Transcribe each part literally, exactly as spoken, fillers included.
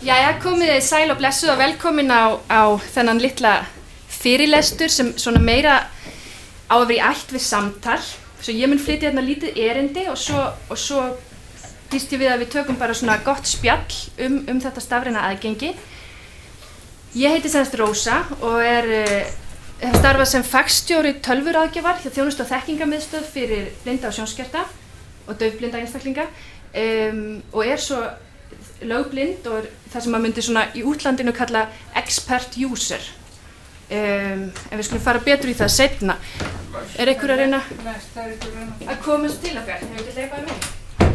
Jæja, komið þið sæl og blessuð og velkomin á, á þennan litla fyrirlestur sem svona meira á að vera í ætt við samtal. Svo ég mun flytja hérna lítið erindi og svo, og svo býst ég við að við tökum bara svona gott spjall um, um þetta stafræna aðgengi. Ég heiti semst Rósa og er, hef starfað sem fagstjóri tölvuráðgjafar hjá Þjónustu- og þekkingarmiðstöð fyrir blinda og sjónskerta og daufblinda einstaklinga um, og er svo lögblind og það sem maður myndi svona í útlandinu kalla expert user. Um, en við skulum fara betur í það seinna. Er einhver að reyna að komast til okkar? Hefur ekki leipað með?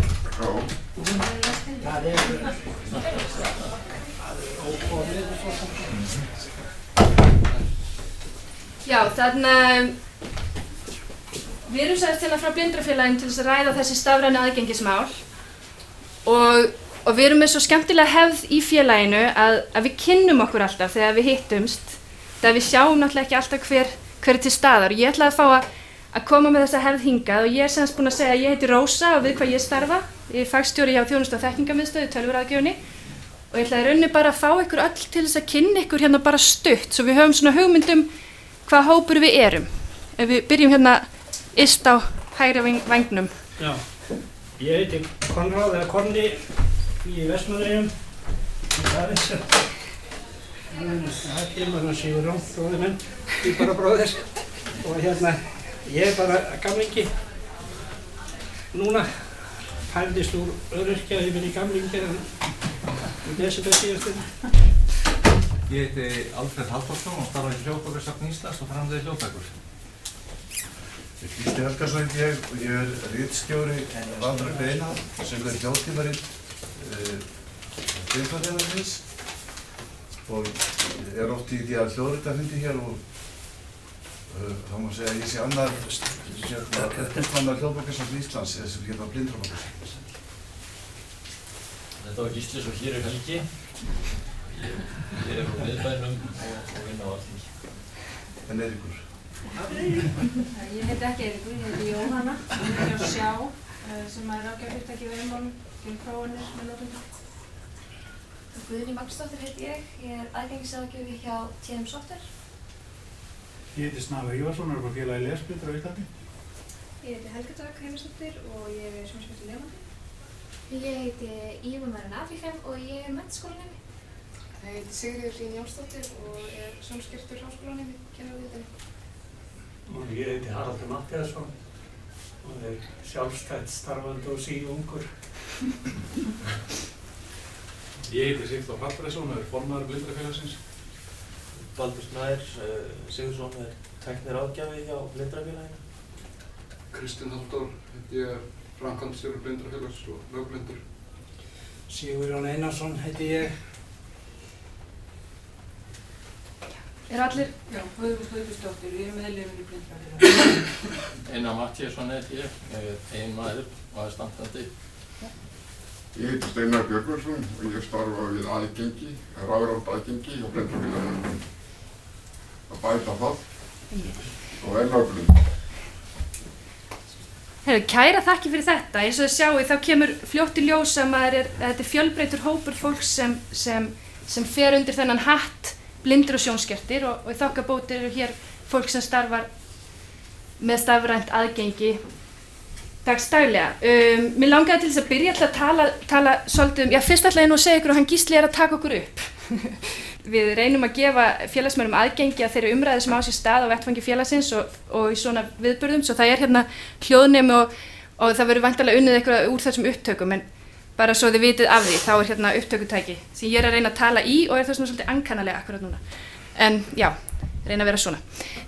Já, þannig að við erum sagðist hérna frá Blindrafélaginu til þess að ræða þessi stafrænu aðgengismál og Og við erum með svo skemmtilega hefð í félaginu að, að við kynnum okkur alltaf þegar við hittumst. Þegar við sjáum náttúrulega ekki alltaf hver, hver er til staðar. Ég ætlaði að fá að, að koma með þessa hefð hingað og ég er semst búin að segja að ég heiti Rósa og við hvað ég starfa. Ég er fagstjóri hjá Þjónustu- og þekkingarmiðstöð í tölvuráðgjöfinni. Og ég ætlaði í rauninni bara að fá ykkur öll til þess að kynna ykkur hérna bara stutt. Svo við höfum svona hugmyndum hvað hópur við erum. Ef við byrjum hérna yst á hægri vængnum. Já, ég heiti Konráð eða Konni. Í Vestmannaeyjum, í Parísar. Það kemur hann Sigurjón, bróðir minn, bara bróðir. Og hérna, ég er bara gamlingi. Núna færðist úr öryrkja yfir í gamlingi en í desember síðastinn. Ég heiti Alfred Halldórsson og starfa í Hljóðbókasafni Íslands og framleiði hljóðbækur. Gísli Helgason heiti ég og ég er ritstjóri Rafnari Beina sem er hljóðtímarit Blindrafélagsins og er oft í því að hljóðritafundi hér og uh, þá má segja að ég sé annar eftirmannar Hljóðbókasafni Íslands eða sem hérna Blindrafélagsins. Þetta var Gísli svo hér er Helgi. Ég, ég er frá miðbænum og, og vinn á Alþingi. En Eiríkur? Ég heiti ekki Eiríkur, ég heiti Jóhanna. Ég er hjá Sjá sem er ráðgjafarfyrirtæki í Veiðimálum. Fyrir prófanir með notendur. Guðný Magnúsdóttir heiti ég. Ég er aðgengisráðgjafi hjá T M Software. Ég heiti Snævar Ívarsson og er frá félagi lesblindra á Íslandi. Ég heiti Helga Dögg Heimisdóttir og ég er sjónskertur lifandi. Ég heiti Ívar Marín Afríkheim og ég er menntaskólanemi. Ég heiti Sigríður Hlín Jónsdóttir og er sjónskertur háskólanemi, kennaravíðinni. Og ég heiti Haraldur Matthíasson og er sjálfstætt starfandi og síungur. Ég heiti Sigþór Hallfreðsson og er formaður Blindrafélagsins. Baldur Snær uh, Sigurðsson er tækniráðgjafi hjá Blindrafélaginu. Kristinn Halldór heiti ég, framkvæmdastjóri Blindrafélags og lögblindur. Sigurjón Einarsson heiti ég. Er allir? Já, Guðrún Guðbjörnsdóttir, við erum meðlimir í Blindrafélaginu. Einar Matthíasson heiti ég, ég er eiginmaður og aðstandandi. Ég heiti Steinar Björgvinsson og ég starfa við aðgengi, rafrænt aðgengi hjá Blindrafélaginu. Að bæta það og er lögblind. Heyrðu, kæra þakki fyrir þetta. Eins og þið sjáu þá kemur fljótt í ljós að maður er, að þetta er fjölbreyttur hópur fólks sem, sem, sem fer undir þennan hatt blindir og sjónskertir og, og í þokkabót eru hér fólk sem starfar með stafrænt aðgengi dagsdaglega. Um, mér langaði til þess að byrja að tala, tala svolítið um, já fyrst ætla ég nú að segja ykkur að hann Gísli er að taka okkur upp. Við reynum að gefa félagsmönnum aðgengi að þeirri umræðu sem á sér stað á vettvangi félagsins og, og í svona viðburðum, svo það er hérna hljóðnemi og, og það verður væntanlega unnið eitthvað úr þessum upptökum, en bara svo þið vitið af því, þá er hérna upptökutæki sem ég er að reyna að tala í og er það svona svolítið ankannalega akkurat núna. En já, reyna að vera svona.